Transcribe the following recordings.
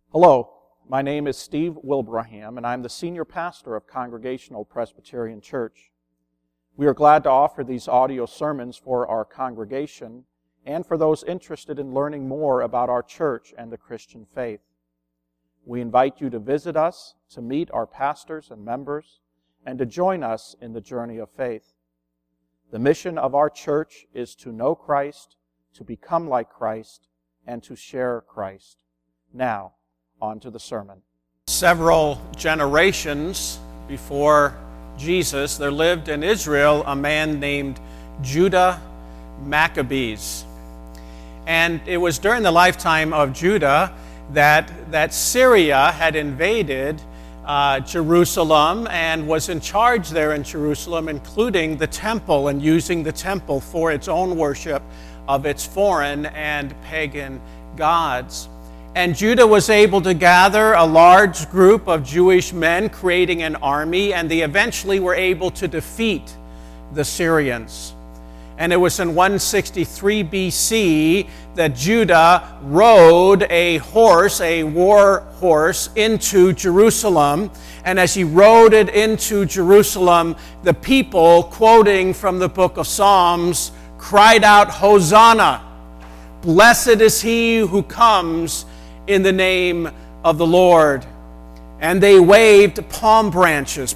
Hello, my name is Steve Wilbraham, and I'm the senior pastor of Congregational Presbyterian Church. We are glad to offer these audio sermons for our congregation and for those interested in learning more about our church and the Christian faith. We invite you to visit us, to meet our pastors and members, and to join us in the journey of faith. The mission of our church is to know Christ, to become like Christ, and to share Christ. Now, on to the sermon. Several generations before Jesus, there lived in Israel a man named Judah Maccabees. And it was during the lifetime of Judah that Syria had invaded Jerusalem and was in charge there in Jerusalem, including the temple and using the temple for its own worship of its foreign and pagan gods. And Judah was able to gather a large group of Jewish men, creating an army, and they eventually were able to defeat the Syrians. And it was in 163 BC that Judah rode a horse, a war horse, into Jerusalem. And as he rode it into Jerusalem, the people, quoting from the book of Psalms, cried out, "Hosanna! Blessed is he who comes in the name of the Lord." And they waved palm branches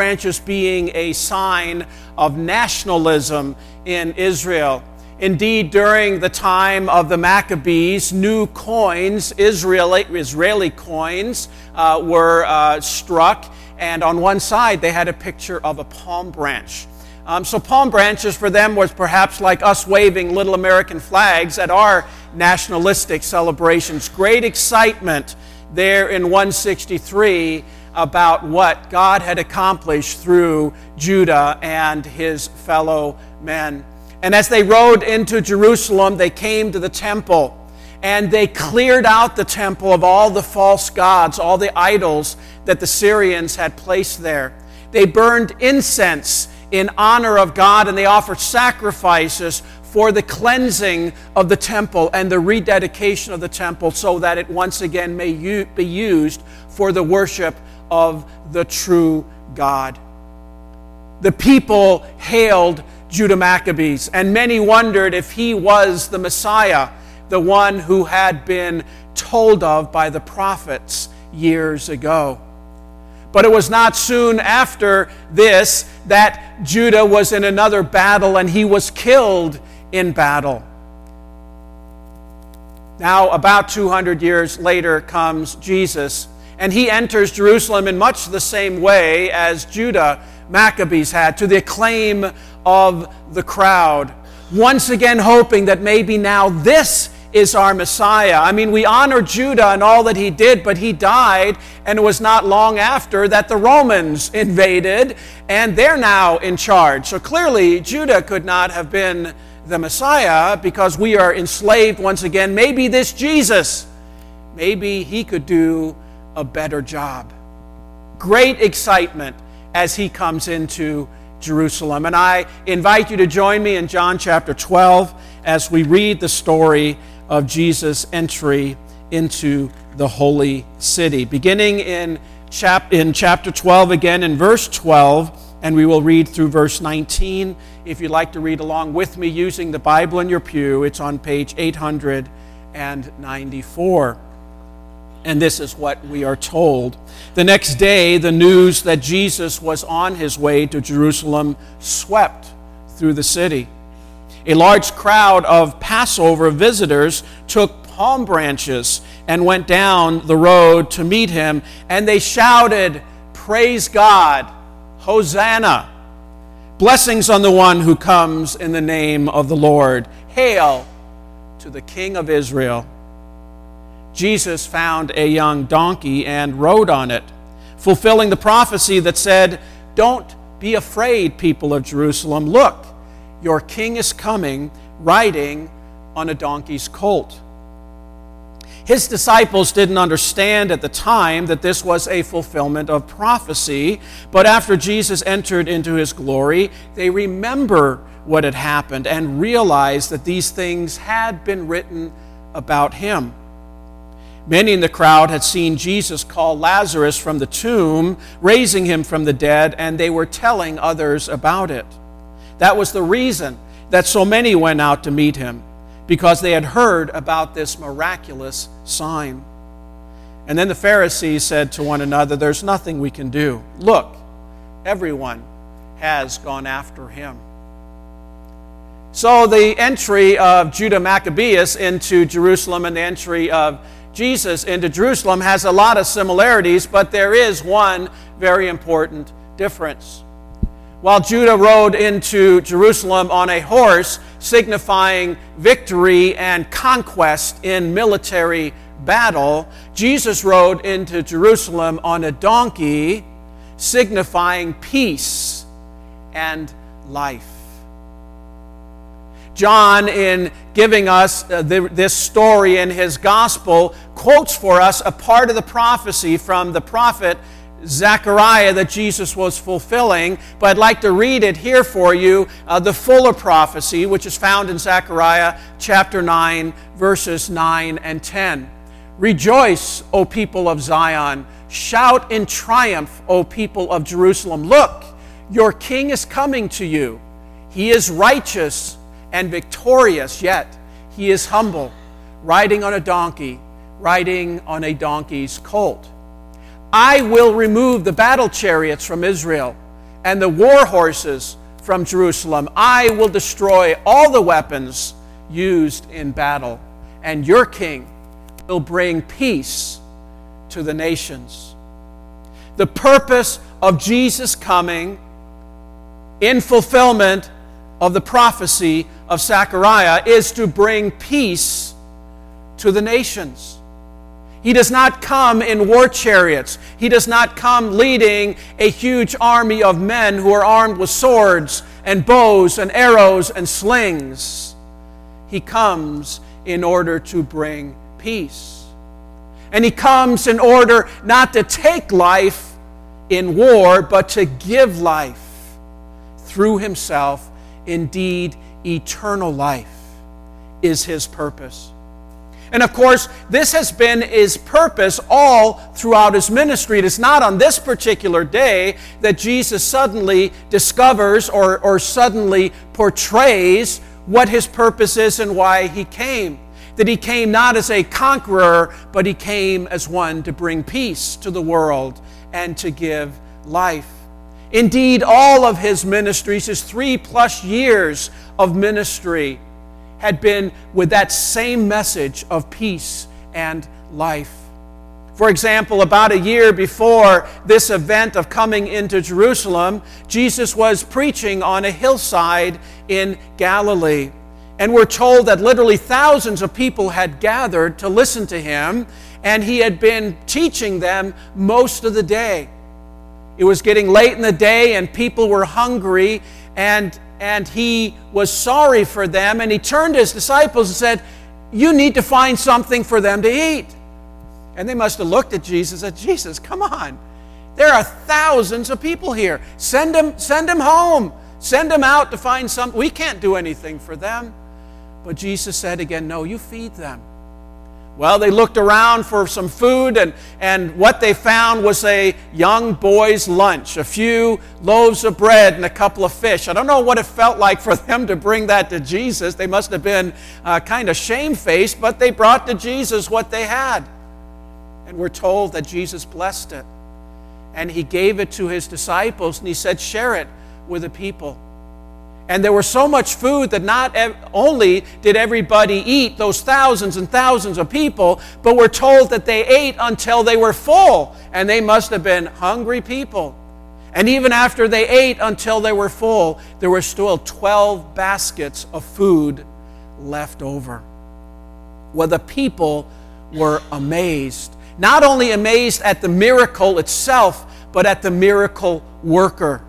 being a sign of nationalism in Israel. Indeed, during the time of the Maccabees, new coins, Israeli coins, were struck, and on one side they had a picture of a palm branch. So palm branches for them was perhaps like us waving little American flags at our nationalistic celebrations. Great excitement there in 163 about what God had accomplished through Judah and his fellow men. And as they rode into Jerusalem, they came to the temple, and they cleared out the temple of all the false gods, all the idols that the Syrians had placed there. They burned incense in honor of God, and they offered sacrifices for the cleansing of the temple and the rededication of the temple so that it once again may be used for the worship of the true God. The people hailed Judah Maccabees, and many wondered if he was the Messiah, the one who had been told of by the prophets years ago. But it was not soon after this that Judah was in another battle, and he was killed in battle. Now, about 200 years later comes Jesus, and he enters Jerusalem in much the same way as Judah Maccabees had, to the acclaim of the crowd, once again hoping that maybe now this is our Messiah. I mean, we honor Judah and all that he did, but he died, and it was not long after that the Romans invaded, and they're now in charge. So clearly, Judah could not have been the Messiah because we are enslaved once again. Maybe this Jesus, maybe he could do a better job. Great excitement as he comes into Jerusalem. And I invite you to join me in John chapter 12 as we read the story of Jesus' entry into the holy city. Beginning in chapter 12 again, in verse 12, and we will read through verse 19. If you'd like to read along with me using the Bible in your pew, it's on page 894. And this is what we are told. The next day, the news that Jesus was on his way to Jerusalem swept through the city. A large crowd of Passover visitors took palm branches and went down the road to meet him, and they shouted, "Praise God, Hosanna! Blessings on the one who comes in the name of the Lord. Hail to the King of Israel." Jesus found a young donkey and rode on it, fulfilling the prophecy that said, "Don't be afraid, people of Jerusalem. Look, your king is coming, riding on a donkey's colt." His disciples didn't understand at the time that this was a fulfillment of prophecy, but after Jesus entered into his glory, they remember what had happened and realized that these things had been written about him. Many in the crowd had seen Jesus call Lazarus from the tomb, raising him from the dead, and they were telling others about it. That was the reason that so many went out to meet him, because they had heard about this miraculous sign. And then the Pharisees said to one another, "There's nothing we can do. Look, everyone has gone after him." So the entry of Judah Maccabeus into Jerusalem and the entry of Jesus into Jerusalem has a lot of similarities, but there is one very important difference. While Judah rode into Jerusalem on a horse, signifying victory and conquest in military battle, Jesus rode into Jerusalem on a donkey, signifying peace and life. John, in giving us this story in his gospel, quotes for us a part of the prophecy from the prophet Zechariah that Jesus was fulfilling, but I'd like to read it here for you, the fuller prophecy, which is found in Zechariah chapter 9, verses 9 and 10. "Rejoice, O people of Zion. Shout in triumph, O people of Jerusalem. Look, your king is coming to you. He is righteous and victorious, yet he is humble, riding on a donkey, riding on a donkey's colt. I will remove the battle chariots from Israel and the war horses from Jerusalem. I will destroy all the weapons used in battle, and your king will bring peace to the nations." The purpose of Jesus coming in fulfillment of the prophecy of Zechariah is to bring peace to the nations. He does not come in war chariots. He does not come leading a huge army of men who are armed with swords and bows and arrows and slings. He comes in order to bring peace. And he comes in order not to take life in war, but to give life through himself. Indeed, eternal life is his purpose. And of course, this has been his purpose all throughout his ministry. It is not on this particular day that Jesus suddenly discovers or suddenly portrays what his purpose is and why he came. That he came not as a conqueror, but he came as one to bring peace to the world and to give life. Indeed, all of his ministries, his 3+ years of ministry, had been with that same message of peace and life. For example, about a year before this event of coming into Jerusalem, Jesus was preaching on a hillside in Galilee. And we're told that literally thousands of people had gathered to listen to him, and he had been teaching them most of the day. It was getting late in the day, and people were hungry, and he was sorry for them, and he turned to his disciples and said, "You need to find something for them to eat." And they must have looked at Jesus and said, "Jesus, come on. There are thousands of people here. Send them home. Send them out to find something. We can't do anything for them." But Jesus said again, "No, you feed them." Well, they looked around for some food, and what they found was a young boy's lunch, a few loaves of bread and a couple of fish. I don't know what it felt like for them to bring that to Jesus. They must have been kind of shamefaced, but they brought to Jesus what they had. And we're told that Jesus blessed it. And he gave it to his disciples, and he said, "Share it with the people." And there was so much food that not only did everybody eat, those thousands and thousands of people, but we're told that they ate until they were full. And they must have been hungry people. And even after they ate until they were full, there were still 12 baskets of food left over. Well, the people were amazed. Not only amazed at the miracle itself, but at the miracle worker.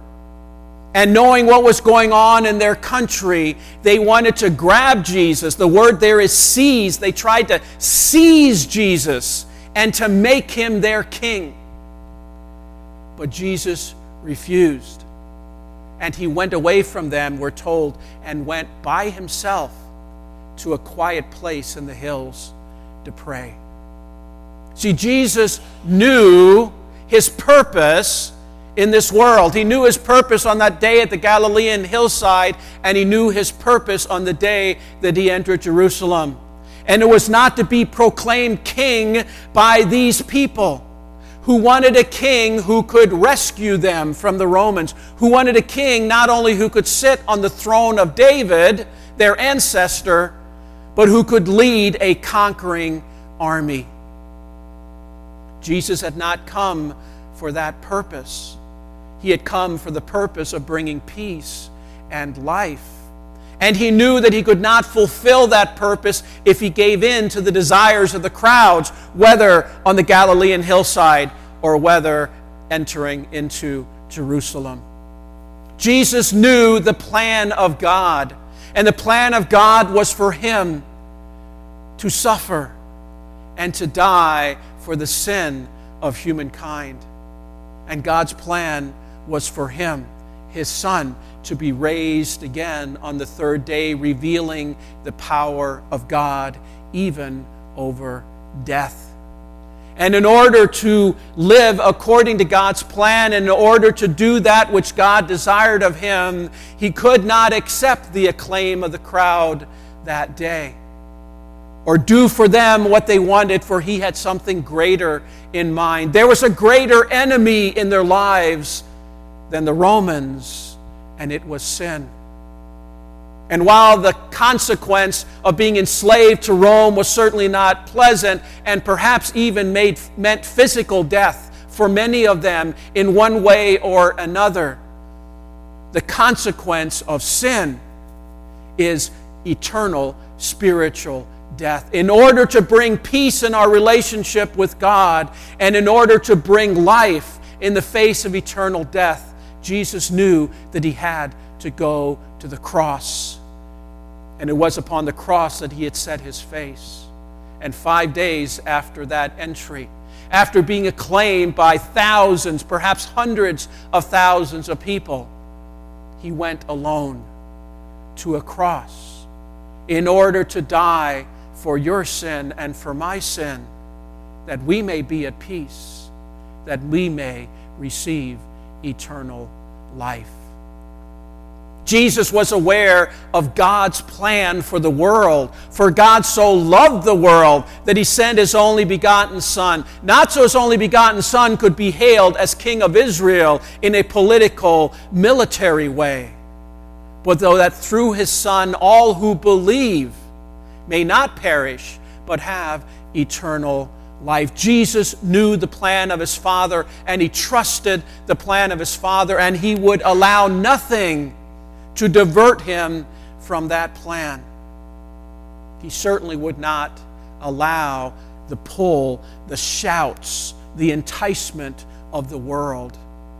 And knowing what was going on in their country, they wanted to grab Jesus. The word there is seize. They tried to seize Jesus and to make him their king. But Jesus refused. And he went away from them, we're told, and went by himself to a quiet place in the hills to pray. See, Jesus knew his purpose in this world. He knew his purpose on that day at the Galilean hillside, and he knew his purpose on the day that he entered Jerusalem. And it was not to be proclaimed king by these people who wanted a king who could rescue them from the Romans, who wanted a king not only who could sit on the throne of David, their ancestor, but who could lead a conquering army. Jesus had not come for that purpose. He had come for the purpose of bringing peace and life. And he knew that he could not fulfill that purpose if he gave in to the desires of the crowds, whether on the Galilean hillside or whether entering into Jerusalem. Jesus knew the plan of God, and the plan of God was for him to suffer and to die for the sin of humankind. And God's plan was for him, his son, to be raised again on the third day, revealing the power of God even over death. And in order to live according to God's plan, and in order to do that which God desired of him, he could not accept the acclaim of the crowd that day, or do for them what they wanted, for he had something greater in mind. There was a greater enemy in their lives than the Romans, and it was sin. And while the consequence of being enslaved to Rome was certainly not pleasant, and perhaps even meant physical death for many of them in one way or another, the consequence of sin is eternal spiritual death. In order to bring peace in our relationship with God, and in order to bring life in the face of eternal death, Jesus knew that he had to go to the cross. And it was upon the cross that he had set his face. And 5 days after that entry, after being acclaimed by thousands, perhaps hundreds of thousands of people, he went alone to a cross in order to die for your sin and for my sin, that we may be at peace, that we may receive eternal life. Jesus was aware of God's plan for the world. For God so loved the world that he sent his only begotten Son, not so his only begotten Son could be hailed as King of Israel in a political, military way, but though that through his Son all who believe may not perish, but have eternal life. Jesus knew the plan of his Father, and he trusted the plan of his Father, and he would allow nothing to divert him from that plan. He certainly would not allow the pull, the shouts, the enticement of the world.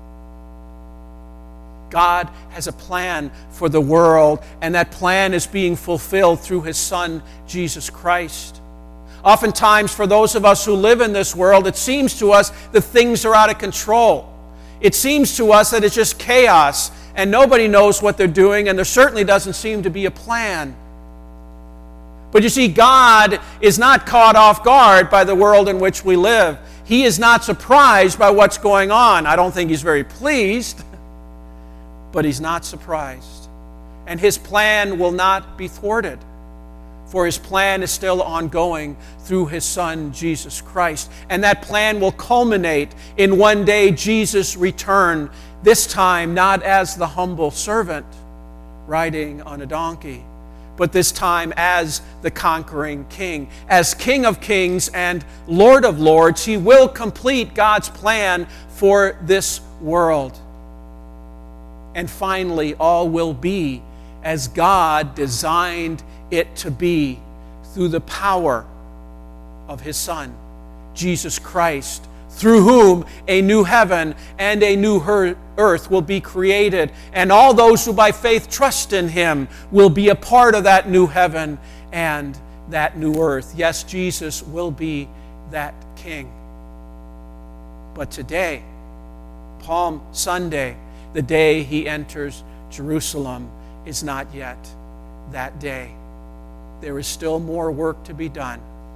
God has a plan for the world, and that plan is being fulfilled through his Son, Jesus Christ. Oftentimes, for those of us who live in this world, it seems to us that things are out of control. It seems to us that it's just chaos, and nobody knows what they're doing, and there certainly doesn't seem to be a plan. But you see, God is not caught off guard by the world in which we live. He is not surprised by what's going on. I don't think he's very pleased, but he's not surprised. And his plan will not be thwarted, for his plan is still ongoing through his Son, Jesus Christ. And that plan will culminate in one day Jesus' return, this time not as the humble servant riding on a donkey, but this time as the conquering king. As King of Kings and Lord of Lords, he will complete God's plan for this world. And finally, all will be as God designed it to be through the power of his Son, Jesus Christ, through whom a new heaven and a new earth will be created, and all those who by faith trust in him will be a part of that new heaven and that new earth. Yes, Jesus will be that King. But today, Palm Sunday, the day he enters Jerusalem, is not yet that day. There is still more work to be done.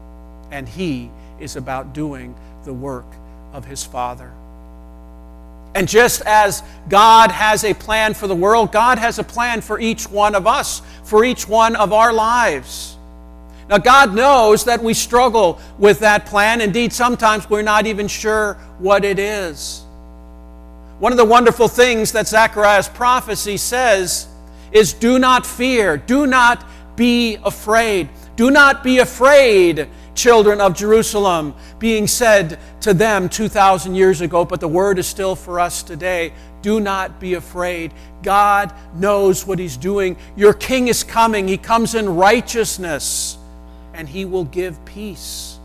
and He is about doing the work of His Father. And just as God has a plan for the world, God has a plan for each one of us, for each one of our lives. Now, God knows that we struggle with that plan. Indeed, sometimes we're not even sure what it is. One of the wonderful things that Zechariah's prophecy says is, do not fear, do not be afraid. Do not be afraid, children of Jerusalem, being said to them 2,000 years ago, but the word is still for us today. Do not be afraid. God knows what He's doing. Your King is coming. He comes in righteousness, and He will give peace.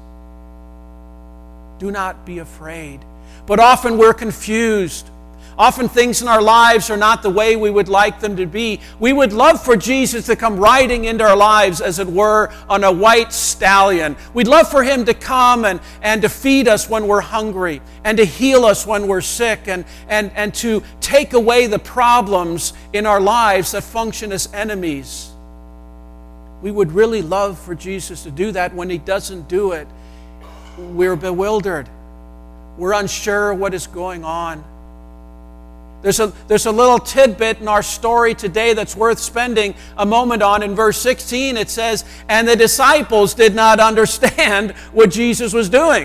Do not be afraid. But often we're confused. Often things in our lives are not the way we would like them to be. We would love for Jesus to come riding into our lives, as it were, on a white stallion. We'd love for Him to come and to feed us when we're hungry, and to heal us when we're sick, and to take away the problems in our lives that function as enemies. We would really love for Jesus to do that. When He doesn't do it, we're bewildered. We're unsure what is going on. There's a little tidbit in our story today that's worth spending a moment on. In verse 16 it says, and the disciples did not understand what Jesus was doing.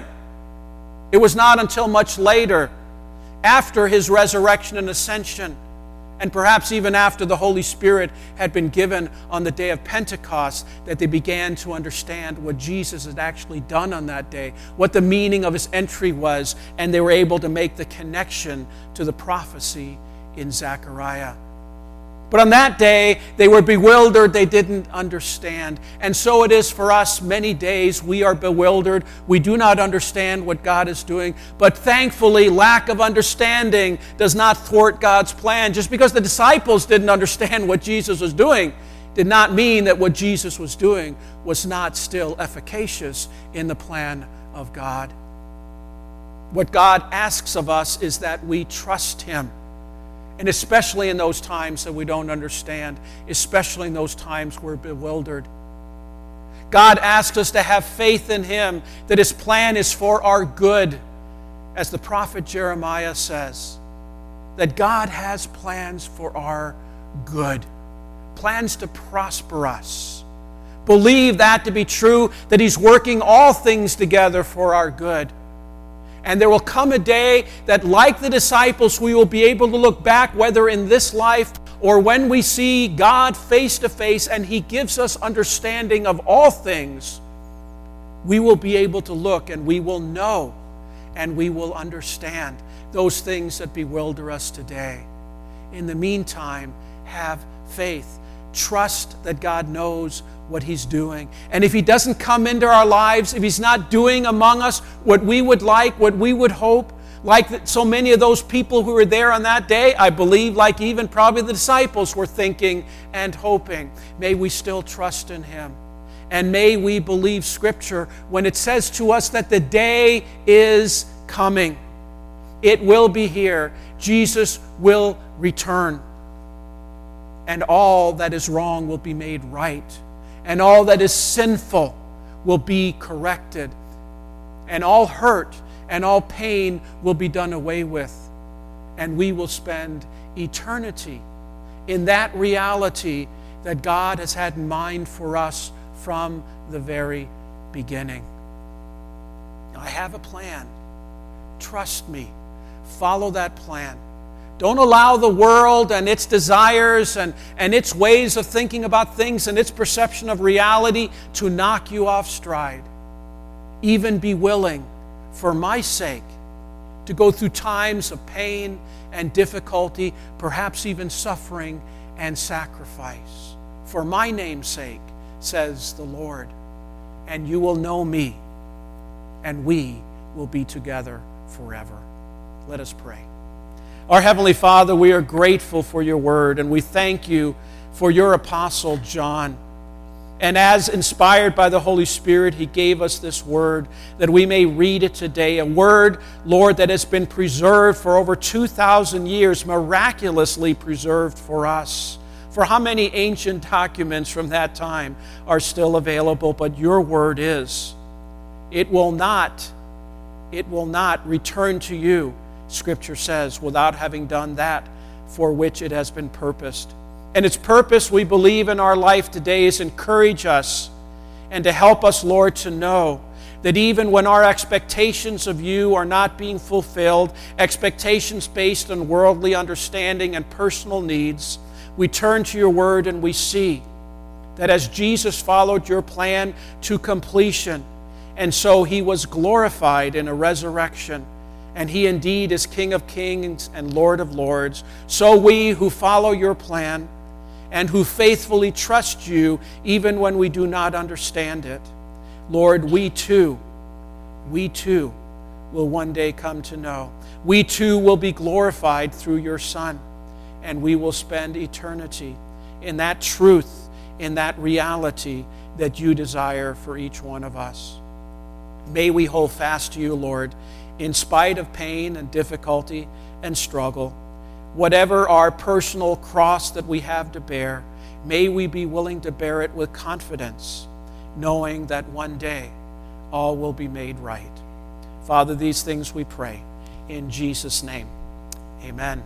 It was not until much later, after His resurrection and ascension, and perhaps even after the Holy Spirit had been given on the day of Pentecost, that they began to understand what Jesus had actually done on that day, what the meaning of His entry was, and they were able to make the connection to the prophecy in Zechariah. But on that day, they were bewildered, they didn't understand. And so it is for us. Many days we are bewildered. We do not understand what God is doing. But thankfully, lack of understanding does not thwart God's plan. Just because the disciples didn't understand what Jesus was doing did not mean that what Jesus was doing was not still efficacious in the plan of God. What God asks of us is that we trust Him. And especially in those times that we don't understand, especially in those times we're bewildered. God asks us to have faith in Him, that His plan is for our good. As the prophet Jeremiah says, that God has plans for our good, plans to prosper us. Believe that to be true, that He's working all things together for our good. And there will come a day that, like the disciples, we will be able to look back, whether in this life or when we see God face to face and He gives us understanding of all things. We will be able to look and we will know and we will understand those things that bewilder us today. In the meantime, have faith. Trust that God knows what He's doing. And if He doesn't come into our lives, if He's not doing among us what we would like, what we would hope, like so many of those people who were there on that day, I believe, like even probably the disciples were thinking and hoping, may we still trust in Him. And may we believe Scripture when it says to us that the day is coming. It will be here. Jesus will return. And all that is wrong will be made right. And all that is sinful will be corrected. And all hurt and all pain will be done away with. And we will spend eternity in that reality that God has had in mind for us from the very beginning. I have a plan. Trust me. Follow that plan. Don't allow the world and its desires and its ways of thinking about things and its perception of reality to knock you off stride. Even be willing, for my sake, to go through times of pain and difficulty, perhaps even suffering and sacrifice. For my name's sake, says the Lord, and you will know me, and we will be together forever. Let us pray. Our Heavenly Father, we are grateful for your word, and we thank you for your apostle John. And as inspired by the Holy Spirit, he gave us this word that we may read it today. A word, Lord, that has been preserved for over 2,000 years, miraculously preserved for us. For how many ancient documents from that time are still available, but your word is. It will not return to you, Scripture says, without having done that for which it has been purposed. And its purpose, we believe, in our life today is encourage us and to help us, Lord, to know that even when our expectations of you are not being fulfilled, expectations based on worldly understanding and personal needs, we turn to your word and we see that as Jesus followed your plan to completion, and so he was glorified in a resurrection, and he indeed is King of kings and Lord of lords, so we who follow your plan and who faithfully trust you even when we do not understand it, Lord, we too will one day come to know. We too will be glorified through your Son, and we will spend eternity in that truth, in that reality that you desire for each one of us. May we hold fast to you, Lord, in spite of pain and difficulty and struggle. Whatever our personal cross that we have to bear, may we be willing to bear it with confidence, knowing that one day all will be made right. Father, these things we pray in Jesus' name. Amen.